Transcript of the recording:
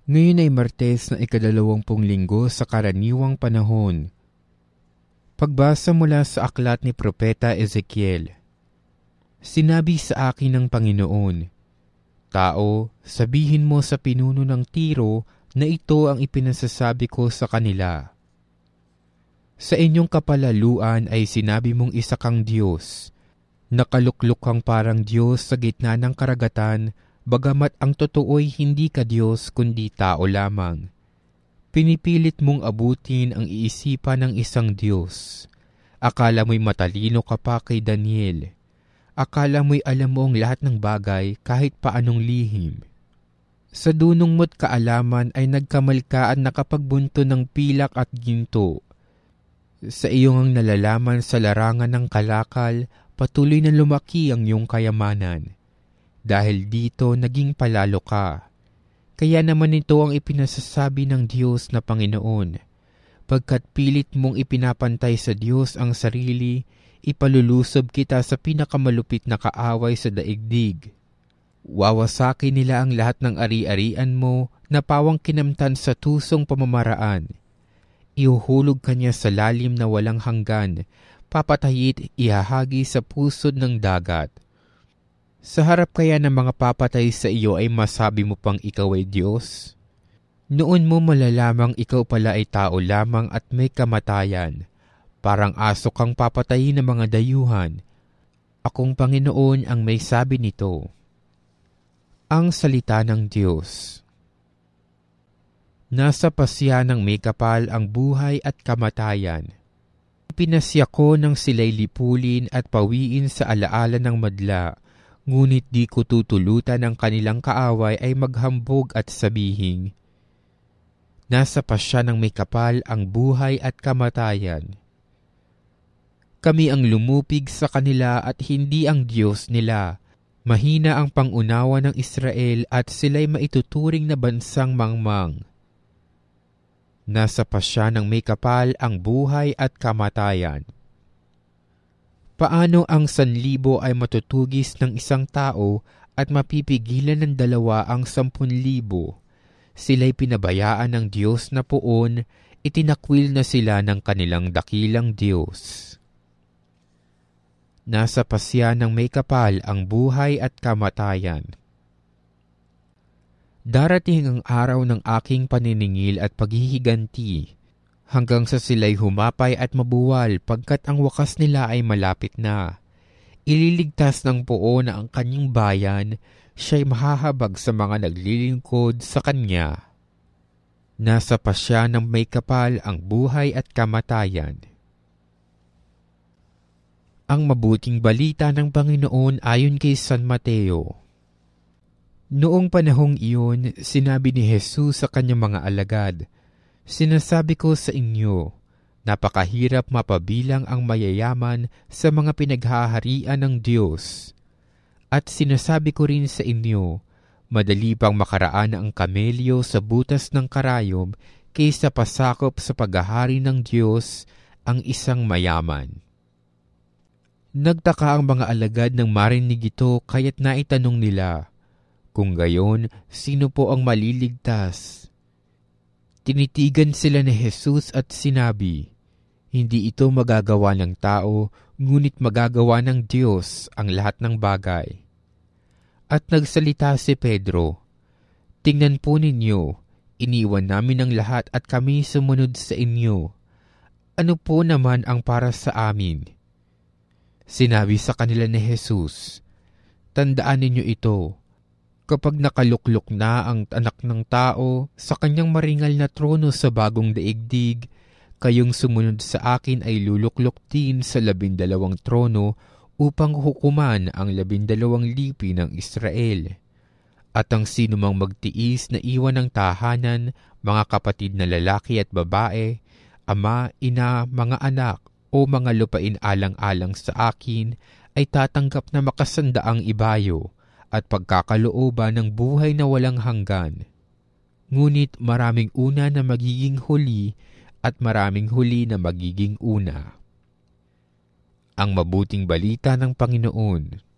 Ngayon ay Martes na ika-20 linggo sa karaniwang panahon. Pagbasa mula sa aklat ni Propeta Ezekiel. Sinabi sa akin ng Panginoon, "Tao, sabihin mo sa pinuno ng Tiro na ito ang ipinasasabi ko sa kanila. Sa inyong kapalaluan ay sinabi mong isa kang Diyos. Nakaluklok kang parang Diyos sa gitna ng karagatan, bagamat ang totoo'y hindi ka Diyos kundi tao lamang. Pinipilit mong abutin ang iisipan ng isang Diyos. Akala mo'y matalino ka pa kay Daniel. Akala mo'y alam mo ang lahat ng bagay kahit paanong lihim. Sa dunong mo't kaalaman ay nagkamal ka at nakapagbunto ng pilak at ginto. Sa iyong nalalaman sa larangan ng kalakal, patuloy na lumaki ang iyong kayamanan. Dahil dito, naging palalo ka. Kaya naman ito ang ipinasasabi ng Diyos na Panginoon. Pagkat pilit mong ipinapantay sa Diyos ang sarili, ipalulusob kita sa pinakamalupit na kaaway sa daigdig. Wawasakin nila ang lahat ng ari-arian mo na pawang kinamtan sa tusong pamamaraan. Ihuhulog kanya sa lalim na walang hanggan, papatayit ihahagi sa pusod ng dagat. Sa harap kaya ng mga papatay sa iyo ay masabi mo pang ikaw ay Diyos? Noon mo malalamang ikaw pala ay tao lamang at may kamatayan. Parang aso kang papatayin ng mga dayuhan. Akong Panginoon ang may sabi nito." Ang salita ng Diyos. Nasa pasya ng may kapal ang buhay at kamatayan. Pinasya ko nang sila'y lipulin at pawiin sa alaala ng madla, ngunit di ko tutulutan ang kanilang kaaway ay maghambog at sabihing, "Nasa pasya ng may kapal ang buhay at kamatayan." Kami ang lumupig sa kanila at hindi ang Diyos nila. Mahina ang pangunawa ng Israel at sila'y maituturing na bansang mangmang. Nasa pasya ng may kapal ang buhay at kamatayan. Paano ang 1,000 ay matutugis ng isang tao at mapipigilan ng 2 ang 10,000? Sila'y pinabayaan ng Diyos na poon, itinakwil na sila ng kanilang dakilang Diyos. Nasa pasya ng may kapal ang buhay at kamatayan. Darating ang araw ng aking paniningil at paghihiganti, hanggang sa sila'y humapay at mabuwal pagkat ang wakas nila ay malapit na. Ililigtas ng poon na ang kanyang bayan, siya'y mahahabag sa mga naglilingkod sa kanya. Nasa pasya ng may kapal ang buhay at kamatayan. Ang mabuting balita ng Panginoon ayon kay San Mateo. Noong panahong iyon, sinabi ni Jesus sa kanyang mga alagad, "Sinasabi ko sa inyo, napakahirap mapabilang ang mayayaman sa mga pinaghaharian ng Diyos. At sinasabi ko rin sa inyo, madali pang makaraan ang kamelyo sa butas ng karayom kaysa pasakop sa paghahari ng Diyos ang isang mayaman." Nagtaka ang mga alagad nang marinig ito kaya't naitanong nila, "Kung gayon, sino po ang maliligtas?" Tinitigan sila ni Jesus at sinabi, "Hindi ito magagawa ng tao, ngunit magagawa ng Diyos ang lahat ng bagay." At nagsalita si Pedro, "Tingnan po ninyo, iniwan namin ang lahat at kami sumunod sa inyo. Ano po naman ang para sa amin?" Sinabi sa kanila ni Jesus, "Tandaan ninyo ito, kapag nakaluklok na ang anak ng tao sa kanyang maringal na trono sa bagong daigdig, kayong sumunod sa akin ay luluklok din sa 12 trono upang hukuman ang 12 lipi ng Israel. At ang sinumang magtiis na iwan ng tahanan, mga kapatid na lalaki at babae, ama, ina, mga anak, o mga lupain alang-alang sa akin, ay tatanggap na makasandaang ibayo at pagkakalooban ng buhay na walang hanggan. Ngunit maraming una na magiging huli at maraming huli na magiging una." Ang mabuting balita ng Panginoon.